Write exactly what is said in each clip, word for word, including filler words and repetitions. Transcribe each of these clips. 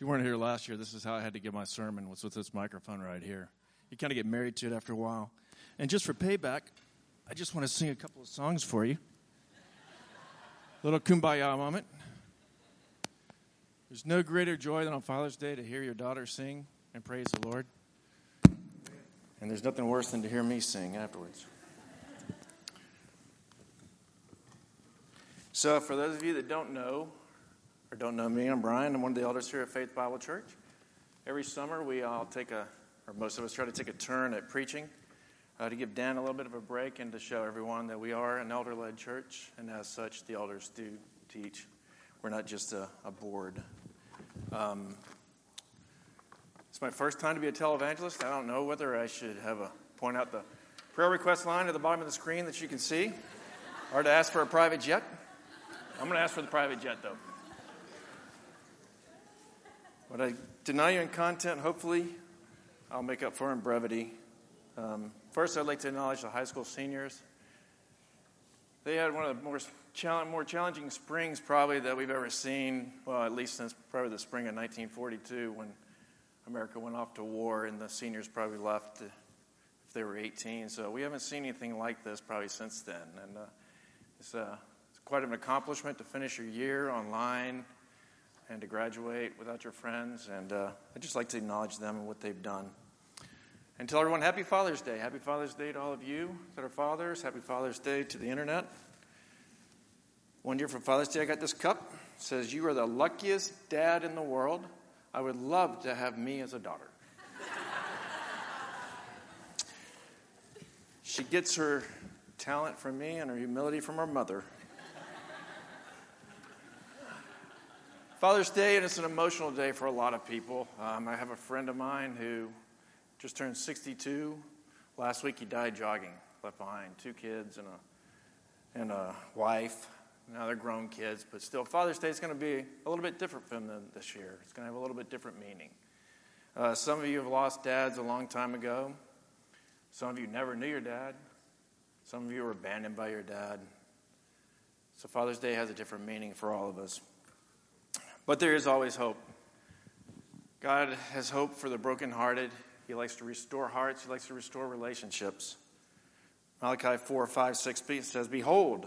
If you weren't here last year, this is how I had to give my sermon, was with this microphone right here. You kind of get married to it after a while. And just for payback, I just want to sing a couple of songs for you. A little kumbaya moment. There's no greater joy than on Father's Day to hear your daughter sing and praise the Lord. And there's nothing worse than to hear me sing afterwards. So for those of you that don't know, or don't know me, I'm Brian. I'm one of the elders here at Faith Bible Church. Every summer we all take a, or most of us try to take a turn at preaching uh, to give Dan a little bit of a break and to show everyone that we are an elder-led church, and as such, the elders do teach. We're not just a, a board. Um, it's my first time to be a televangelist. I don't know whether I should have a point out the prayer request line at the bottom of the screen that you can see, or to ask for a private jet. I'm going to ask for the private jet, though. What I deny you in content, hopefully, I'll make up for in brevity. Um, first, I'd like to acknowledge the high school seniors. They had one of the more, challenge, more challenging springs probably that we've ever seen, well, at least since probably the spring of nineteen forty-two when America went off to war and the seniors probably left if they were eighteen. So we haven't seen anything like this probably since then. And uh, it's, uh, it's quite an accomplishment to finish your year online and to graduate without your friends, and uh, I'd just like to acknowledge them and what they've done. And tell everyone, Happy Father's Day. Happy Father's Day to all of you that are fathers. Happy Father's Day to the internet. One year for Father's Day, I got this cup. It says, "You are the luckiest dad in the world. I would love to have me as a daughter." She gets her talent from me and her humility from her mother. Father's Day, and it's an emotional day for a lot of people. Um, I have a friend of mine who just turned sixty-two. Last week he died jogging, left behind two kids and a and a wife. Now they're grown kids, but still Father's Day is going to be a little bit different for them this year. It's going to have a little bit different meaning. Uh, some of you have lost dads a long time ago. Some of you never knew your dad. Some of you were abandoned by your dad. So Father's Day has a different meaning for all of us. But there is always hope. God has hope for the brokenhearted. He likes to restore hearts. He likes to restore relationships. Malachi four, five, six says, "Behold,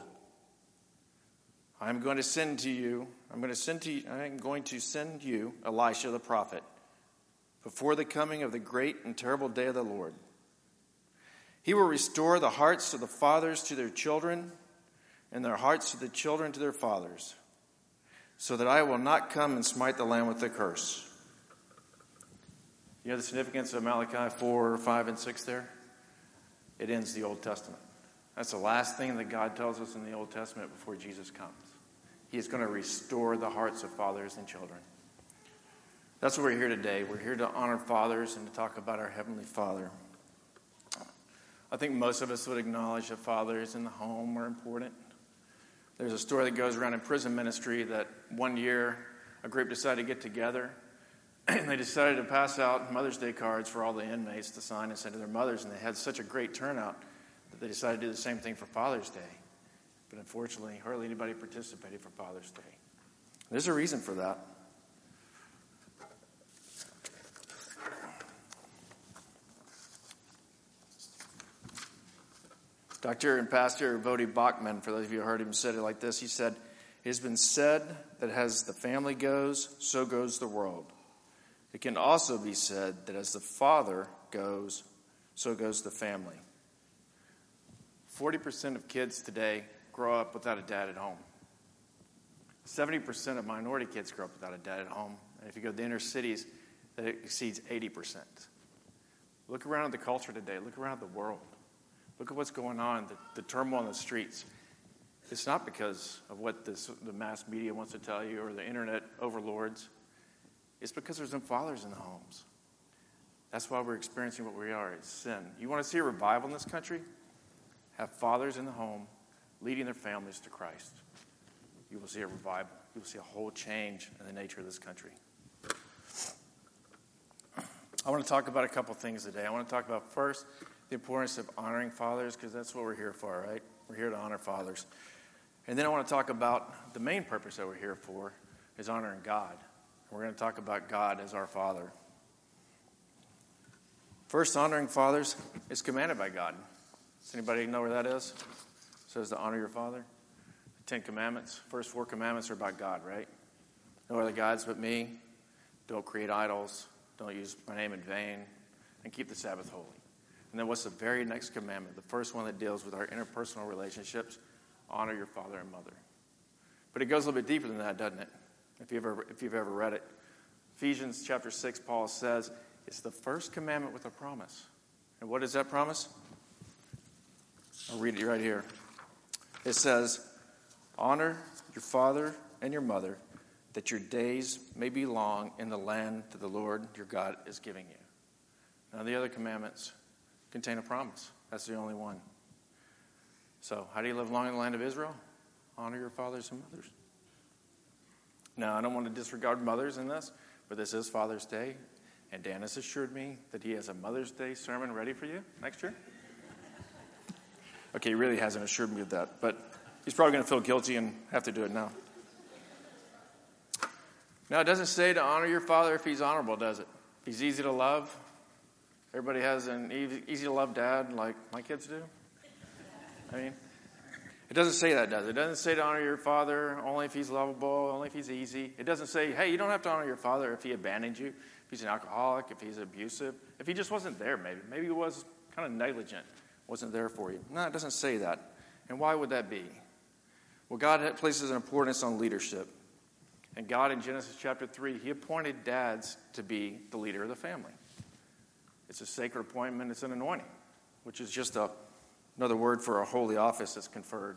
I am going to send to you, I'm going to send to you, I am going to send you Elisha the prophet before the coming of the great and terrible day of the Lord. He will restore the hearts of the fathers to their children and their hearts of the children to their fathers, so that I will not come and smite the land with a curse." You know the significance of Malachi four, five, and six there? It ends the Old Testament. That's the last thing that God tells us in the Old Testament before Jesus comes. He is going to restore the hearts of fathers and children. That's what we're here today. We're here to honor fathers and to talk about our Heavenly Father. I think most of us would acknowledge that fathers in the home are important. There's a story that goes around in prison ministry that one year a group decided to get together and they decided to pass out Mother's Day cards for all the inmates to sign and send to their mothers, and they had such a great turnout that they decided to do the same thing for Father's Day. But unfortunately, hardly anybody participated for Father's Day. There's a reason for that. Doctor and Pastor Voddie Baucham, for those of you who heard him, said it like this. He said, "It has been said that as the family goes, so goes the world. It can also be said that as the father goes, so goes the family." forty percent of kids today grow up without a dad at home. seventy percent of minority kids grow up without a dad at home. And if you go to the inner cities, that exceeds eighty percent. Look around at the culture today. Look around the world. Look at what's going on, the, the turmoil in the streets. It's not because of what this, the mass media wants to tell you or the internet overlords. It's because there's no fathers in the homes. That's why we're experiencing what we are. It's sin. You want to see a revival in this country? Have fathers in the home leading their families to Christ. You will see a revival. You will see a whole change in the nature of this country. I want to talk about a couple things today. I want to talk about, first, the importance of honoring fathers, because that's what we're here for, right? We're here to honor fathers. And then I want to talk about the main purpose that we're here for is honoring God. We're going to talk about God as our Father. First, honoring fathers is commanded by God. Does anybody know where that is? It says to honor your father. The Ten Commandments. First four commandments are about God, right? No other gods but me. Don't create idols. Don't use my name in vain. And keep the Sabbath holy. And then what's the very next commandment? The first one that deals with our interpersonal relationships. Honor your father and mother. But it goes a little bit deeper than that, doesn't it? If you've ever, if you've ever read it. Ephesians chapter six, Paul says, it's the first commandment with a promise. And what is that promise? I'll read it right here. It says, honor your father and your mother, that your days may be long in the land that the Lord your God is giving you. Now the other commandments contain a promise. That's the only one. So how do you live long in the land of Israel? Honor your fathers and mothers. Now I don't want to disregard mothers in this, but this is Father's Day. And Dan has assured me that he has a Mother's Day sermon ready for you next year. Okay, he really hasn't assured me of that, but he's probably going to feel guilty and have to do it now. Now, it doesn't say to honor your father if he's honorable, does it? He's easy to love. Everybody has an easy to love dad like my kids do. I mean, it doesn't say that, does it? It doesn't say to honor your father only if he's lovable, only if he's easy. It doesn't say, hey, you don't have to honor your father if he abandoned you, if he's an alcoholic, if he's abusive, if he just wasn't there maybe. Maybe he was kind of negligent, wasn't there for you. No, it doesn't say that. And why would that be? Well, God places an importance on leadership. And God in Genesis chapter three, he appointed dads to be the leader of the family. It's a sacred appointment. It's an anointing, which is just a, another word for a holy office that's conferred.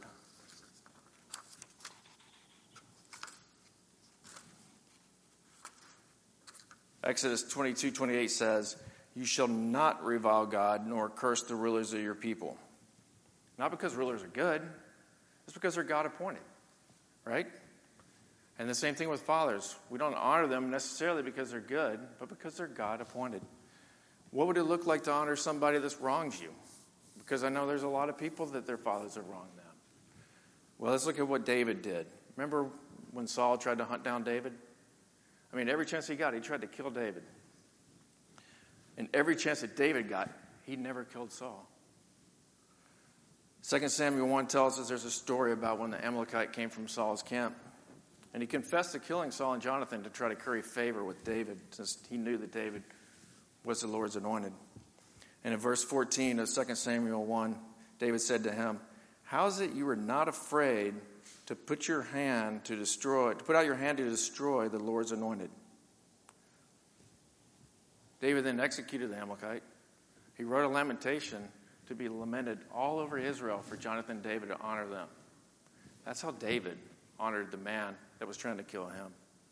Exodus twenty-two twenty-eight says, you shall not revile God nor curse the rulers of your people. Not because rulers are good. It's because they're God appointed. Right? And the same thing with fathers. We don't honor them necessarily because they're good, but because they're God appointed. What would it look like to honor somebody that's wronged you? Because I know there's a lot of people that their fathers have wronged them. Well, let's look at what David did. Remember when Saul tried to hunt down David? I mean, every chance he got, he tried to kill David. And every chance that David got, he never killed Saul. Second Samuel one tells us there's a story about when the Amalekite came from Saul's camp. And he confessed to killing Saul and Jonathan to try to curry favor with David, since he knew that David was the Lord's anointed. And in verse fourteen of Second Samuel one, David said to him, how is it you were not afraid to put your hand to destroy, to put out your hand to destroy the Lord's anointed? David then executed the Amalekite. He wrote a lamentation to be lamented all over Israel for Jonathan and David to honor them. That's how David honored the man that was trying to kill him.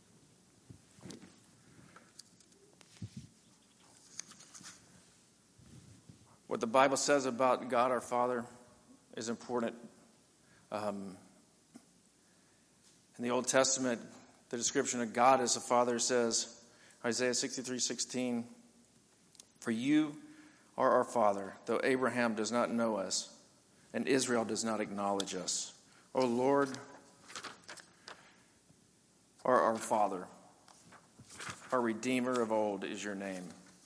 What the Bible says about God our Father is important. Um, in the Old Testament, the description of God as a father says, Isaiah sixty-three sixteen, for you are our father, though Abraham does not know us, and Israel does not acknowledge us. O Lord, are our Father. Our Redeemer of old is your name.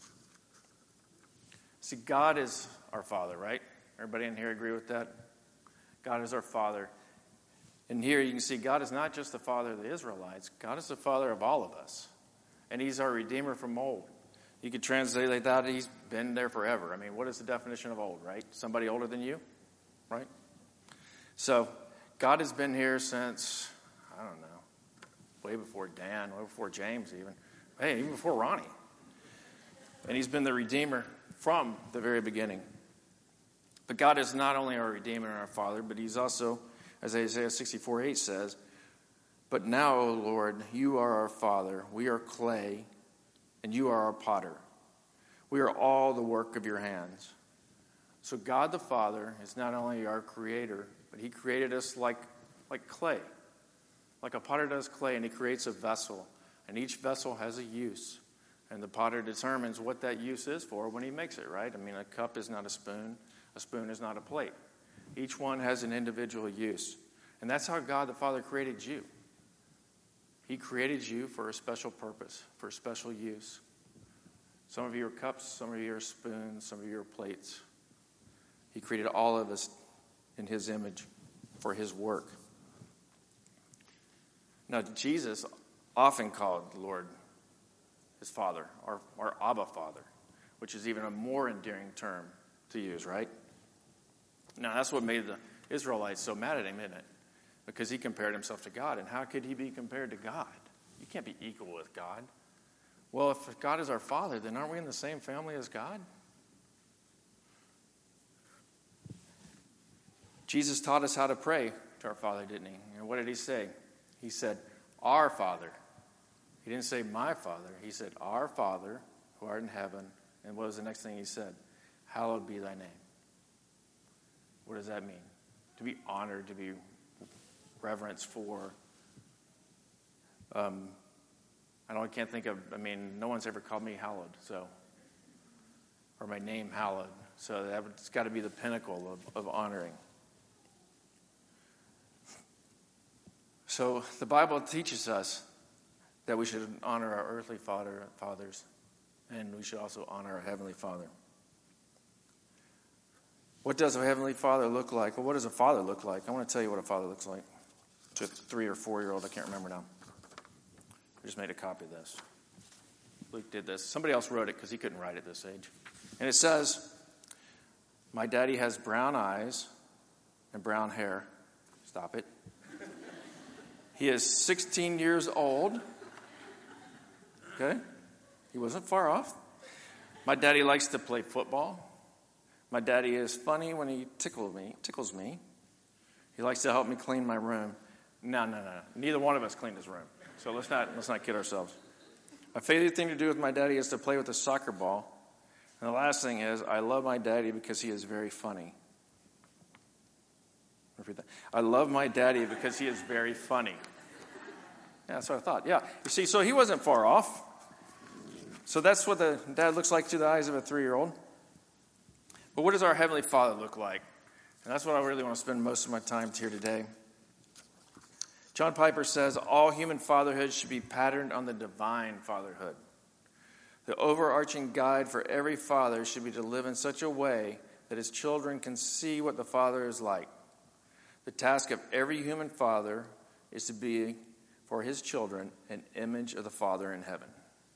See, God is our Father, right? Everybody in here agree with that? God is our Father. And here you can see God is not just the Father of the Israelites. God is the Father of all of us. And he's our Redeemer from old. You could translate that, he's been there forever. I mean, what is the definition of old, right? Somebody older than you, right? So, God has been here since, I don't know, way before Dan, way before James even. Hey, even before Ronnie. And he's been the Redeemer from the very beginning. But God is not only our Redeemer and our Father, but he's also, as Isaiah sixty-four eight says, but now, O Lord, you are our Father. We are clay, and you are our potter. We are all the work of your hands. So God the Father is not only our creator, but he created us like, like clay. Like a potter does clay, and he creates a vessel. And each vessel has a use. And the potter determines what that use is for when he makes it, right? I mean, a cup is not a spoon. A spoon is not a plate. Each one has an individual use. And that's how God the Father created you. He created you for a special purpose, for a special use. Some of you are cups, some of you are spoons, some of you are plates. He created all of us in his image for his work. Now, Jesus often called the Lord his Father, or, or Abba Father, which is even a more endearing term to use, right? Now, that's what made the Israelites so mad at him, isn't it? Because he compared himself to God. And how could he be compared to God? You can't be equal with God. Well, if God is our Father, then aren't we in the same family as God? Jesus taught us how to pray to our Father, didn't he? And what did he say? He said, our Father. He didn't say my Father. He said, our Father, who art in heaven. And what was the next thing he said? Hallowed be thy name. What does that mean? To be honored, to be reverenced for. Um, I don't. I can't think of. I mean, no one's ever called me hallowed, so, or my name hallowed. So that's got to be the pinnacle of, of honoring. So the Bible teaches us that we should honor our earthly father, fathers, and we should also honor our heavenly Father. What does a heavenly Father look like? Well, what does a father look like? I want to tell you what a father looks like. To a three or four-year-old, I can't remember now. I just made a copy of this. Luke did this. Somebody else wrote it because he couldn't write at this age. And it says, my daddy has brown eyes and brown hair. Stop it. He is sixteen years old. Okay? He wasn't far off. My daddy likes to play football. My daddy is funny when he tickles me. Tickles me. He likes to help me clean my room. No, no, no. Neither one of us cleaned his room. So let's not let's not kid ourselves. My favorite thing to do with my daddy is to play with a soccer ball. And the last thing is, I love my daddy because he is very funny. Repeat that. I love my daddy because he is very funny. Yeah, that's what I thought. Yeah. You see, so he wasn't far off. So that's what the dad looks like through the eyes of a three-year-old. But what does our Heavenly Father look like? And that's what I really want to spend most of my time here today. John Piper says, all human fatherhood should be patterned on the divine fatherhood. The overarching guide for every father should be to live in such a way that his children can see what the Father is like. The task of every human father is to be, for his children, an image of the Father in heaven.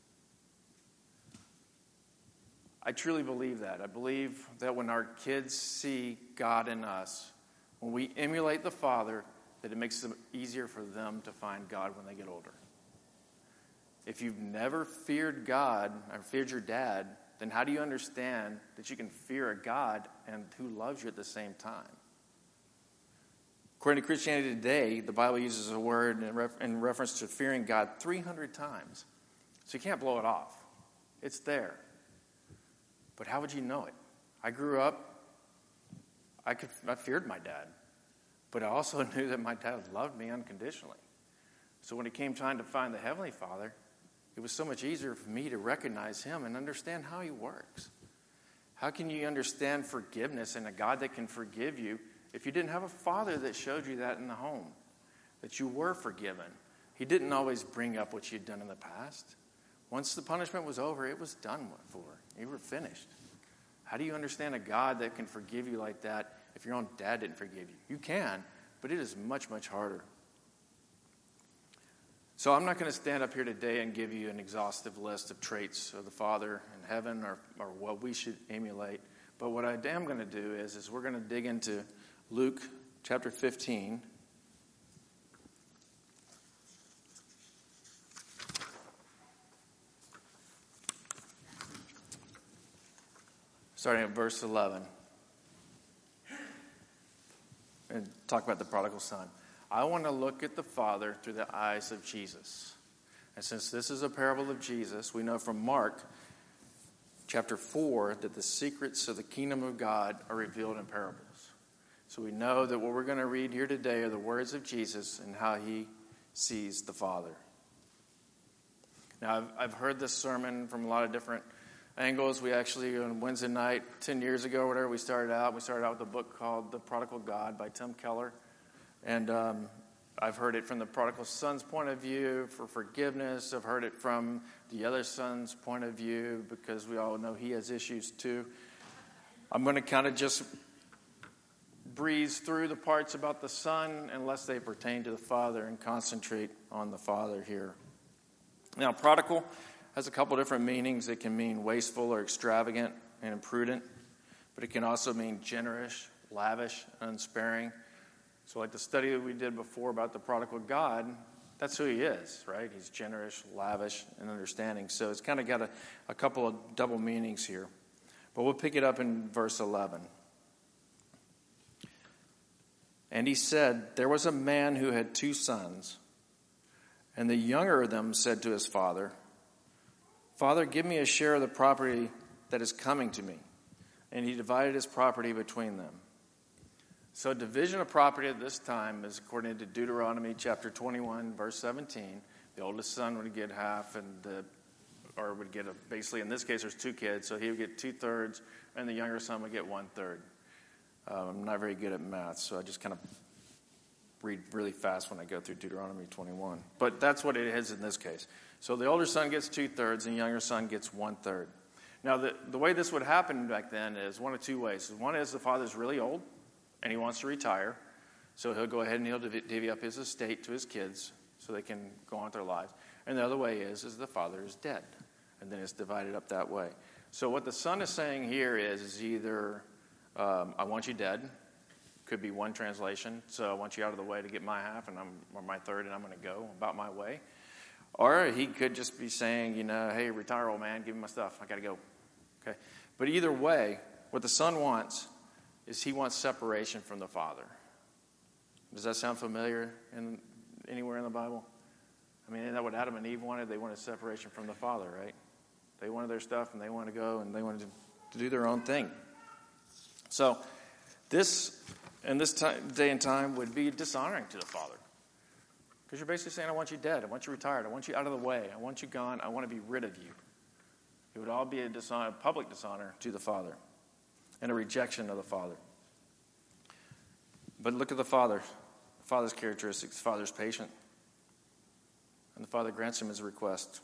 I truly believe that. I believe that when our kids see God in us, when we emulate the Father, that it makes it easier for them to find God when they get older. If you've never feared God or feared your dad, then how do you understand that you can fear a God and who loves you at the same time? According to Christianity Today, the Bible uses a word in, ref- in reference to fearing God three hundred times. So you can't blow it off. It's there. But how would you know it? I grew up, I could I feared my dad. But I also knew that my dad loved me unconditionally. So when it came time to find the Heavenly Father, it was so much easier for me to recognize him and understand how he works. How can you understand forgiveness and a God that can forgive you if you didn't have a father that showed you that in the home, that you were forgiven? He didn't always bring up what you'd done in the past. Once the punishment was over, it was done for. You were finished. How do you understand a God that can forgive you like that if your own dad didn't forgive you? You can, but it is much, much harder. So I'm not going to stand up here today and give you an exhaustive list of traits of the Father in heaven or, or what we should emulate. But what I am going to do is, is we're going to dig into Luke chapter fifteen. Starting at verse eleven. And talk about the prodigal son. I want to look at the Father through the eyes of Jesus. And since this is a parable of Jesus, we know from Mark chapter four that the secrets of the kingdom of God are revealed in parables. So we know that what we're going to read here today are the words of Jesus and how he sees the Father. Now, I've, I've heard this sermon from a lot of different angles. We actually, on Wednesday night, ten years ago or whatever, we started out. We started out with a book called The Prodigal God by Tim Keller. And um, I've heard it from the prodigal son's point of view for forgiveness. I've heard it from the other son's point of view because we all know he has issues too. I'm going to kind of just breeze through the parts about the son unless they pertain to the father and concentrate on the father here. Now, prodigal has a couple different meanings. It can mean wasteful or extravagant and imprudent, but it can also mean generous, lavish, unsparing. So like the study that we did before about the prodigal God, that's who he is, right? He's generous, lavish, and understanding. So it's kind of got a, a couple of double meanings here. But we'll pick it up in verse eleven. And he said, there was a man who had two sons, and the younger of them said to his father, Father, give me a share of the property that is coming to me. And he divided his property between them. So division of property at this time is according to Deuteronomy chapter twenty-one, verse seventeen. The oldest son would get half, and the, or would get a, basically in this case there's two kids, so he would get two thirds, and the younger son would get one third. Um, I'm not very good at math, so I just kind of read really fast when I go through Deuteronomy twenty-one. But that's what it is in this case. So the older son gets two thirds, and the younger son gets one third. Now the the way this would happen back then is one of two ways. One is the father's really old, and he wants to retire, so he'll go ahead and he'll div- divvy up his estate to his kids so they can go on with their lives. And the other way is, is the father is dead, and then it's divided up that way. So what the son is saying here is, is either, um, I want you dead, could be one translation, so I want you out of the way to get my half, and I'm or my third, and I'm going to go about my way. Or he could just be saying, you know, hey, retire, old man, give me my stuff, I got to go. Okay. But either way, what the son wants is he wants separation from the father. Does that sound familiar in anywhere in the Bible? I mean, isn't that what Adam and Eve wanted? They wanted separation from the father, right? They wanted their stuff, and they wanted to go, and they wanted to, to do their own thing. So this, in this time, day and time, would be dishonoring to the father. Because you're basically saying, I want you dead, I want you retired, I want you out of the way, I want you gone, I want to be rid of you. It would all be a dishonor, public dishonor to the father, and a rejection of the father. But look at the father. The father's characteristics. The father's patient. And the father grants him his request.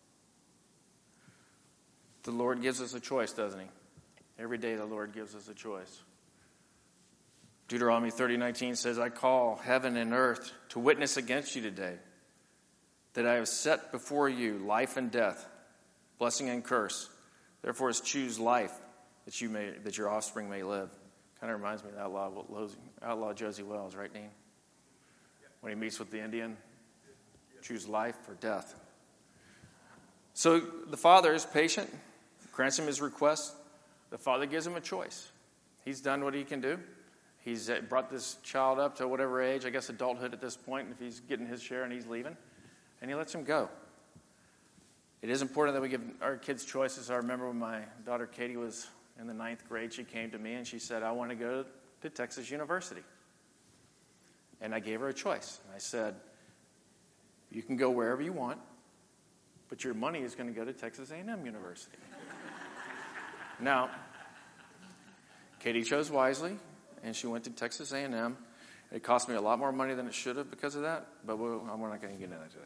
The Lord gives us a choice, doesn't he? Every day the Lord gives us a choice. Deuteronomy thirty nineteen says, I call heaven and earth to witness against you today that I have set before you life and death, blessing and curse. Therefore choose life, that you may, that your offspring may live. Kind of reminds me of Outlaw, Outlaw Josie Wells, right, Dean? When he meets with the Indian, choose life or death. So the father is patient, grants him his request. The father gives him a choice. He's done what he can do. He's brought this child up to whatever age, I guess adulthood at this point, if he's getting his share and he's leaving, and he lets him go. It is important that we give our kids choices. I remember when my daughter Katie was in the ninth grade, she came to me and she said, I want to go to Texas University. And I gave her a choice. I said, you can go wherever you want, but your money is going to go to Texas A and M University. Now, Katie chose wisely, and she went to Texas A and M. It cost me a lot more money than it should have because of that, but we're, we're not going to get into that today.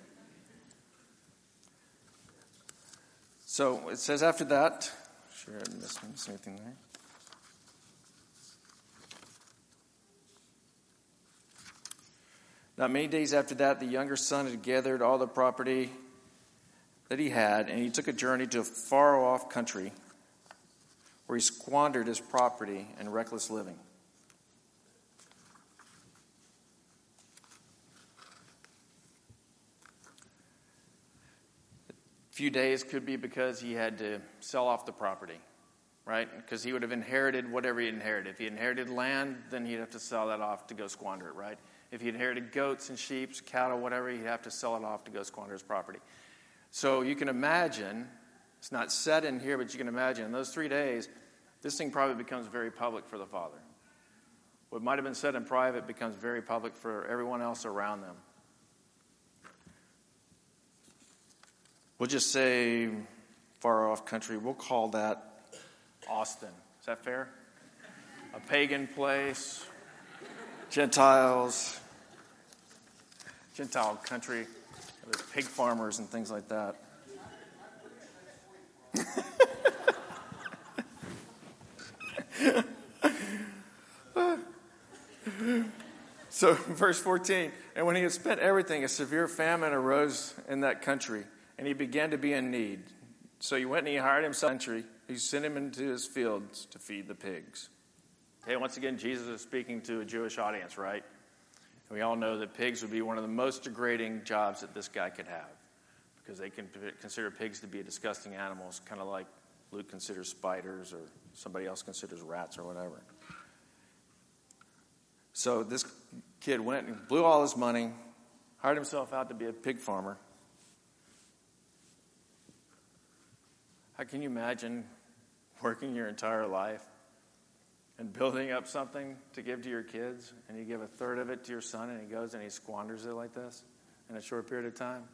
So it says after that, sure I didn't miss, miss anything there. Not many days after that, the younger son had gathered all the property that he had, and he took a journey to a far-off country where he squandered his property in reckless living. A few days could be because he had to sell off the property, right? Because he would have inherited whatever he inherited. If he inherited land, then he'd have to sell that off to go squander it, right? If he inherited goats and sheep, cattle, whatever, he'd have to sell it off to go squander his property. So you can imagine, it's not said in here, but you can imagine in those three days, this thing probably becomes very public for the father. What might have been said in private becomes very public for everyone else around them. We'll just say far off country. We'll call that Austin. Is that fair? A pagan place, Gentiles, Gentile country. There's pig farmers and things like that. So, verse fourteen, and when he had spent everything, a severe famine arose in that country, and he began to be in need. So he went and he hired himself a country. He sent him into his fields to feed the pigs. Okay, once again, Jesus is speaking to a Jewish audience, right? And we all know that pigs would be one of the most degrading jobs that this guy could have, because they can consider pigs to be disgusting animals, kind of like Luke considers spiders or somebody else considers rats or whatever. So this kid went and blew all his money, hired himself out to be a pig farmer. How can you imagine working your entire life and building up something to give to your kids, and you give a third of it to your son, and he goes and he squanders it like this in a short period of time?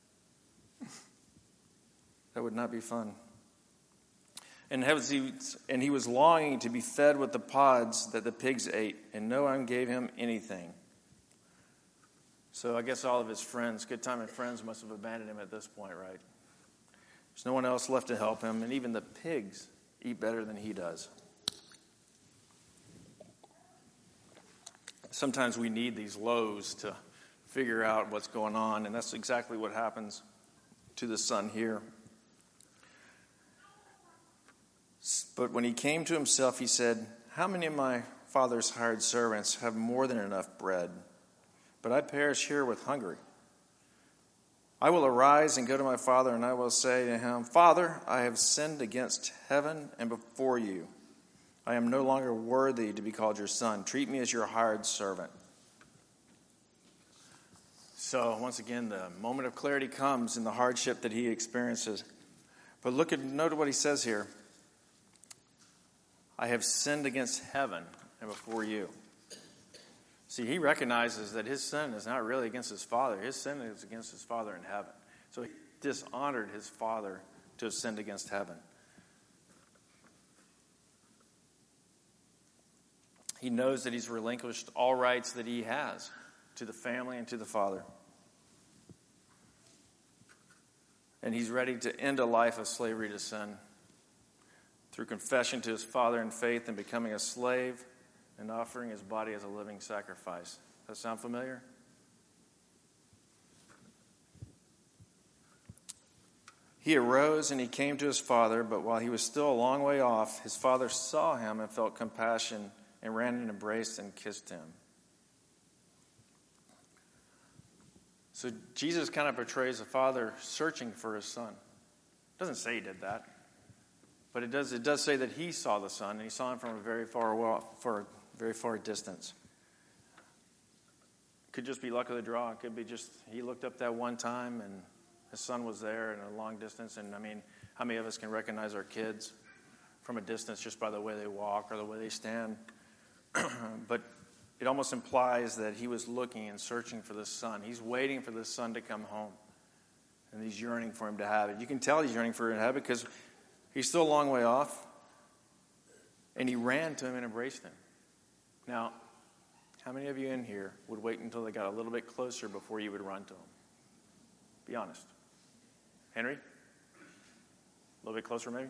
That would not be fun. And he was longing to be fed with the pods that the pigs ate, and no one gave him anything. So I guess all of his friends, good time and friends, must have abandoned him at this point, right? There's no one else left to help him, and even the pigs eat better than he does. Sometimes we need these lows to figure out what's going on, and that's exactly what happens to the son here. But when he came to himself, he said, "How many of my father's hired servants have more than enough bread? But I perish here with hunger. I will arise and go to my father, and I will say to him, 'Father, I have sinned against heaven and before you. I am no longer worthy to be called your son. Treat me as your hired servant.'" So once again, the moment of clarity comes in the hardship that he experiences. But look at, note what he says here. "I have sinned against heaven and before you." See, he recognizes that his sin is not really against his father. His sin is against his father in heaven. So he dishonored his father to have sinned against heaven. He knows that he's relinquished all rights that he has to the family and to the father. And he's ready to end a life of slavery to sin through confession to his father in faith and becoming a slave and offering his body as a living sacrifice. Does that sound familiar? He arose and he came to his father, but while he was still a long way off, his father saw him and felt compassion and ran and embraced and kissed him. So Jesus kind of portrays a father searching for his son. It doesn't say he did that, but it does. It does say that he saw the son, and he saw him from a very far, for a very far distance. It could just be luck of the draw. It could be just he looked up that one time, and his son was there in a long distance. And I mean, how many of us can recognize our kids from a distance just by the way they walk or the way they stand? But it almost implies that he was looking and searching for the son. He's waiting for the son to come home. And he's yearning for him to have it. You can tell he's yearning for him to have it because he's still a long way off. And he ran to him and embraced him. Now, how many of you in here would wait until they got a little bit closer before you would run to him? Be honest. Henry? A little bit closer maybe?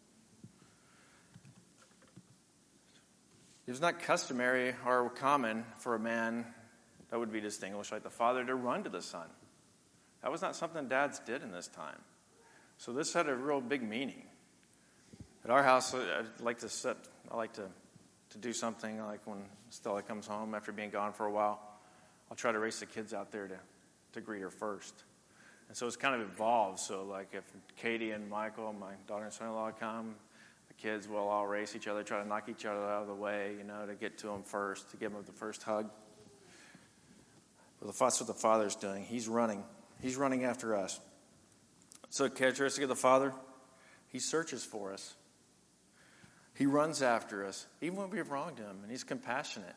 It was not customary or common for a man that would be distinguished like the father to run to the son. That was not something dads did in this time. So this had a real big meaning. At our house, I like to set, I like to, to do something like when Stella comes home after being gone for a while, I'll try to race the kids out there to, to greet her first. And so it's kind of evolved. So like if Katie and Michael, my daughter and son-in-law, come, kids will all race each other, try to knock each other out of the way, you know, to get to them first, to give them the first hug. Well, that's what the Father's doing. He's running. He's running after us. So a characteristic of the Father, he searches for us. He runs after us, even when we've wronged him, and he's compassionate.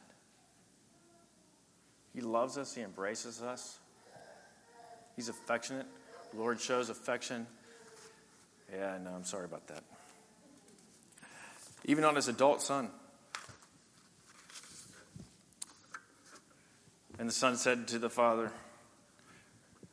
He loves us. He embraces us. He's affectionate. The Lord shows affection. Yeah, no, I'm sorry about that. Even on his adult son. And the son said to the father,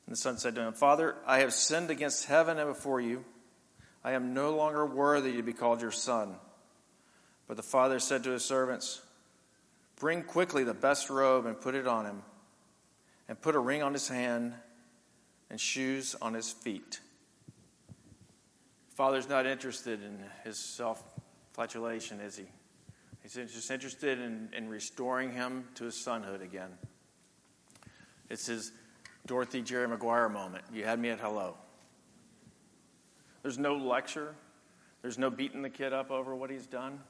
And the son said to him, Father, I have sinned against heaven and before you. I am no longer worthy to be called your son. But the father said to his servants, bring quickly the best robe and put it on him, and put a ring on his hand and shoes on his feet. Father's not interested in his self-flagellation, is he? He's just interested in, in restoring him to his sonhood again. It's his Dorothy Jerry Maguire moment. You had me at hello. There's no lecture. There's no beating the kid up over what he's done.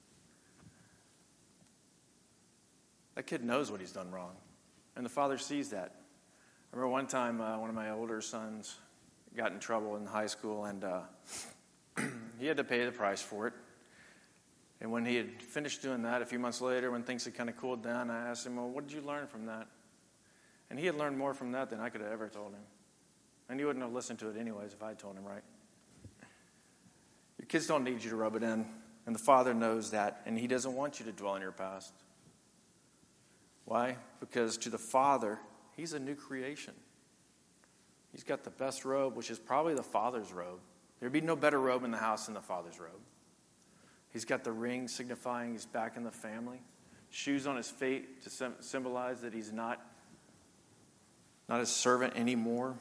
That kid knows what he's done wrong. And the father sees that. I remember one time uh, one of my older sons got in trouble in high school, and uh, he had to pay the price for it. And when he had finished doing that, a few months later, when things had kind of cooled down, I asked him, well, what did you learn from that? And he had learned more from that than I could have ever told him. And he wouldn't have listened to it anyways if I had told him, right? Your kids don't need you to rub it in. And the father knows that, and he doesn't want you to dwell on your past. Why? Because to the father, he's a new creation. He's got the best robe, which is probably the father's robe. There'd be no better robe in the house than the father's robe. He's got the ring signifying he's back in the family. Shoes on his feet to sim- symbolize that he's not, not his servant anymore.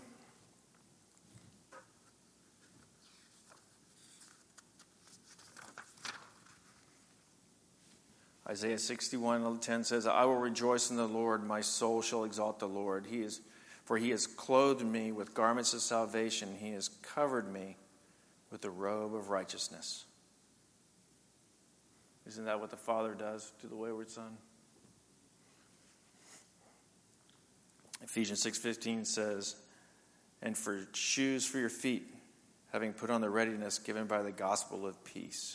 Isaiah sixty-one ten says, I will rejoice in the Lord. My soul shall exalt the Lord. He is, for he has clothed me with garments of salvation. He has covered me with the robe of righteousness. Isn't that what the Father does to the wayward son? Ephesians six fifteen says, and for shoes for your feet, having put on the readiness given by the gospel of peace.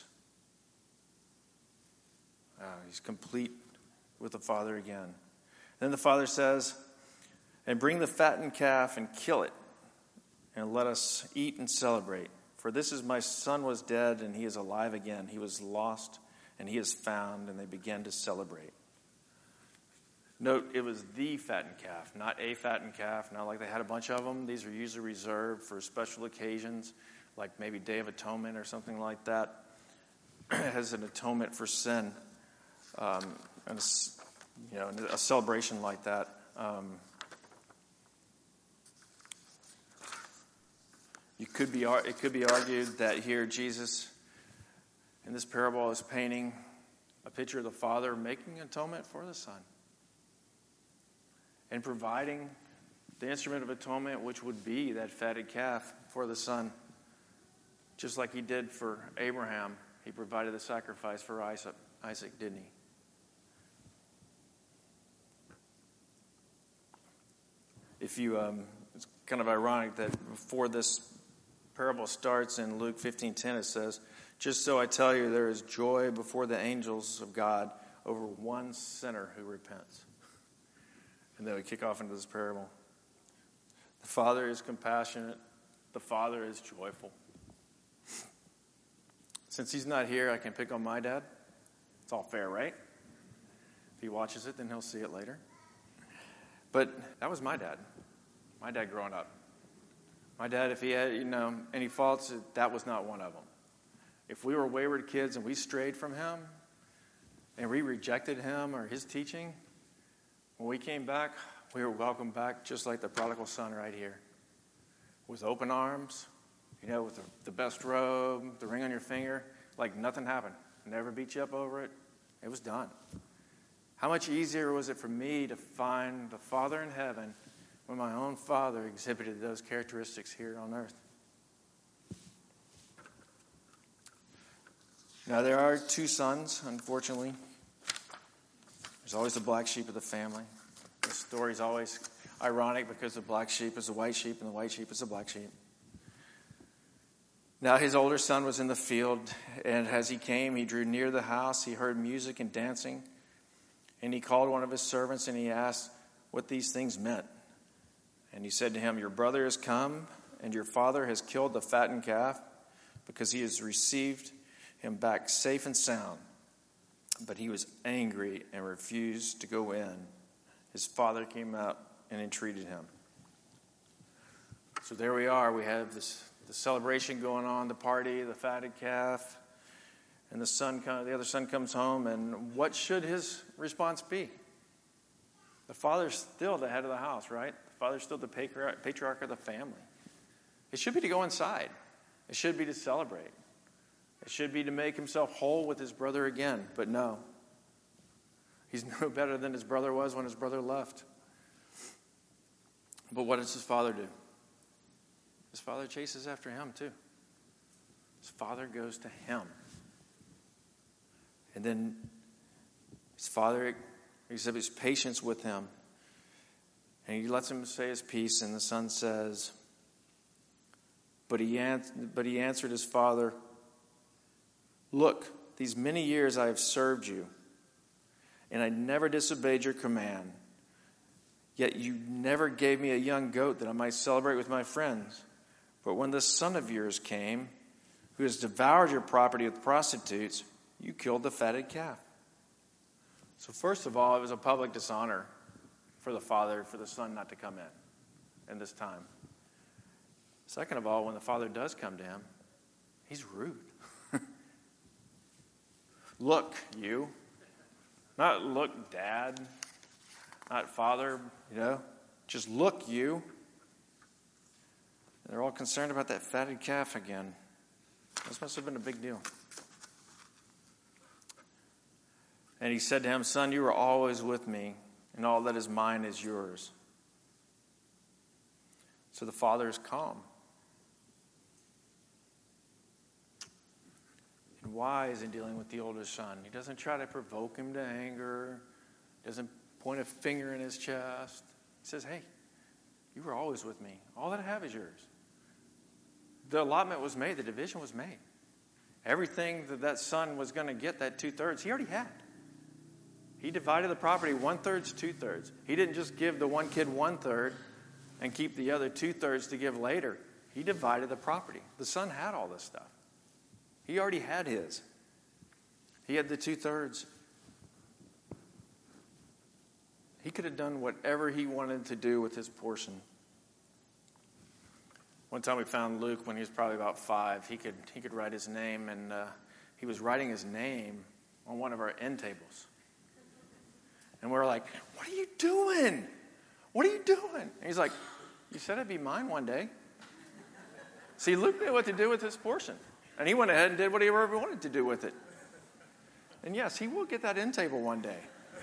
Uh, he's complete with the Father again. Then the Father says, and bring the fattened calf and kill it, and let us eat and celebrate. For this is my son was dead, and he is alive again. He was lost, and he is found, and they began to celebrate. Note, it was the fattened calf, not a fattened calf, not like they had a bunch of them. These are usually reserved for special occasions, like maybe Day of Atonement or something like that. As an atonement for sin. Um, and a, you know, a celebration like that. Um, you could be it could be argued that here Jesus, in this parable, is painting a picture of the Father making atonement for the Son, and providing the instrument of atonement, which would be that fatted calf for the Son, just like He did for Abraham. He provided the sacrifice for Isaac, Isaac, didn't He? If you, um, it's kind of ironic that before this parable starts in Luke fifteen ten, it says, just so I tell you, there is joy before the angels of God over one sinner who repents. And then we kick off into this parable. The Father is compassionate. The Father is joyful. Since he's not here, I can pick on my dad. It's all fair, right? If he watches it, then he'll see it later. But that was my dad. My dad growing up. My dad, if he had, you know, any faults, that was not one of them. If we were wayward kids and we strayed from him and we rejected him or his teaching, when we came back, we were welcomed back just like the prodigal son right here. With open arms, you know, with the, the best robe, the ring on your finger, like nothing happened. Never beat you up over it. It was done. How much easier was it for me to find the Father in heaven when my own father exhibited those characteristics here on earth? Now, there are two sons, unfortunately. There's always the black sheep of the family. The story's always ironic because the black sheep is the white sheep and the white sheep is the black sheep. Now his older son was in the field, and as he came, he drew near the house. He heard music and dancing. And he called one of his servants, and he asked what these things meant. And he said to him, your brother has come, and your father has killed the fattened calf, because he has received him back safe and sound. But he was angry and refused to go in. His father came out and entreated him. So there we are. We have this the celebration going on, the party, the fatted calf, and the son, the other son comes home, and what should his response be? The father's still the head of the house, right? The father's still the patriarch of the family. It should be to go inside. It should be to celebrate. It should be to make himself whole with his brother again, but no. He's no better than his brother was when his brother left. But what does his father do? His father chases after him too. His father goes to him. And then his father exhibits patience with him. And he lets him say his piece, and the son says, But he, an- but he answered his father, Look, these many years I have served you, and I never disobeyed your command. Yet you never gave me a young goat that I might celebrate with my friends. But when this son of yours came, who has devoured your property with prostitutes, you killed the fatted calf. So first of all, it was a public dishonor for the father, for the son not to come in in this time. Second of all, when the father does come to him, he's rude. Look, you. Not look, Dad. Not Father, you know. Just look, you. And they're all concerned about that fatted calf again. This must have been a big deal. And he said to him, Son, you are always with me, and all that is mine is yours. So the father is calm and wise in dealing with the older son. He doesn't try to provoke him to anger, doesn't point a finger in his chest. He says, hey, you were always with me. All that I have is yours. The allotment was made. The division was made. Everything that that son was going to get, that two-thirds, he already had. He divided the property one-third to two-thirds. He didn't just give the one kid one-third and keep the other two-thirds to give later. He divided the property. The son had all this stuff. He already had his. He had the two-thirds. He could have done whatever he wanted to do with his portion. One time we found Luke when he was probably about five. He could he could write his name, and uh, he was writing his name on one of our end tables. And we were like, what are you doing? What are you doing? And he's like, you said it'd be mine one day. See, Luke knew what to do with his portion. And he went ahead and did whatever he wanted to do with it. And yes, he will get that end table one day.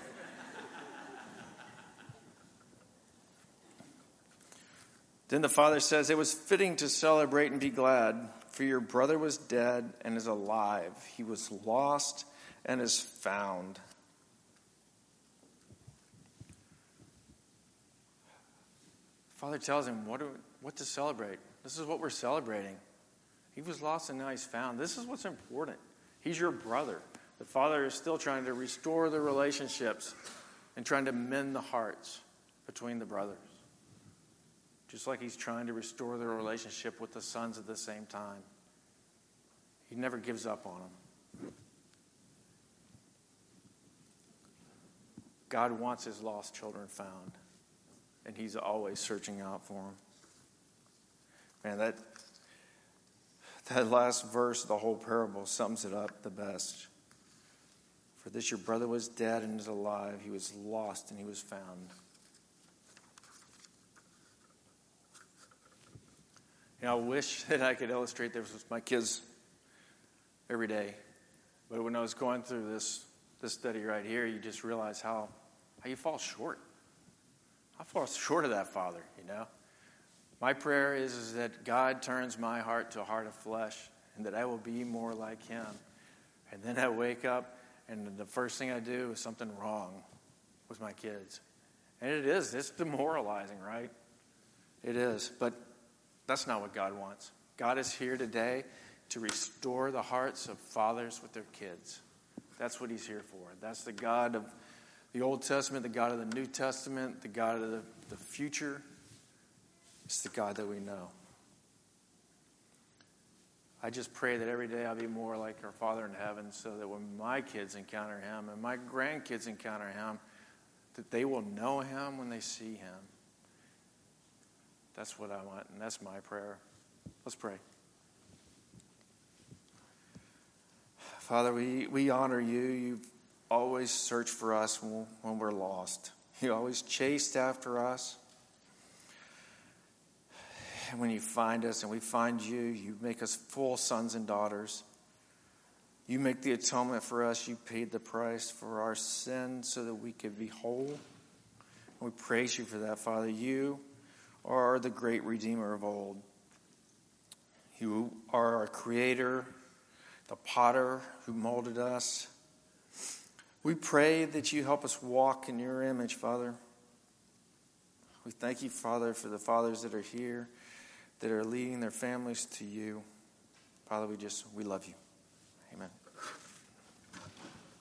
Then the father says, it was fitting to celebrate and be glad, for your brother was dead and is alive. He was lost and is found. Father tells him what, to, what to celebrate. This is what we're celebrating. He was lost and now he's found. This is what's important. He's your brother. The father is still trying to restore the relationships and trying to mend the hearts between the brothers. Just like he's trying to restore their relationship with the sons at the same time. He never gives up on them. God wants his lost children found. And he's always searching out for them. Man, that, that last verse of the whole parable sums it up the best. For this your brother was dead and is alive. He was lost and he was found. You know, I wish that I could illustrate this with my kids every day. But when I was going through this, this study right here, you just realize how, how you fall short. I fall short of that father, you know. My prayer is, is that God turns my heart to a heart of flesh and that I will be more like him. And then I wake up and the first thing I do is something wrong with my kids. And it is. It's demoralizing, right? It is. But that's not what God wants. God is here today to restore the hearts of fathers with their kids. That's what he's here for. That's the God of the Old Testament, the God of the New Testament, the God of the, the future. It's the God that we know. I just pray that every day I'll be more like our Father in heaven so that when my kids encounter him and my grandkids encounter him, that they will know him when they see him. That's what I want, and that's my prayer. Let's pray. Father, we, we honor you. You always search for us when, when we're lost. You always chased after us. And when you find us and we find you, you make us full sons and daughters. You make the atonement for us. You paid the price for our sins so that we could be whole. And we praise you for that, Father. You are the great Redeemer of old. You are our Creator, the potter who molded us. We pray that you help us walk in your image, Father. We thank you, Father, for the fathers that are here, that are leading their families to you. Father, we just, we love you.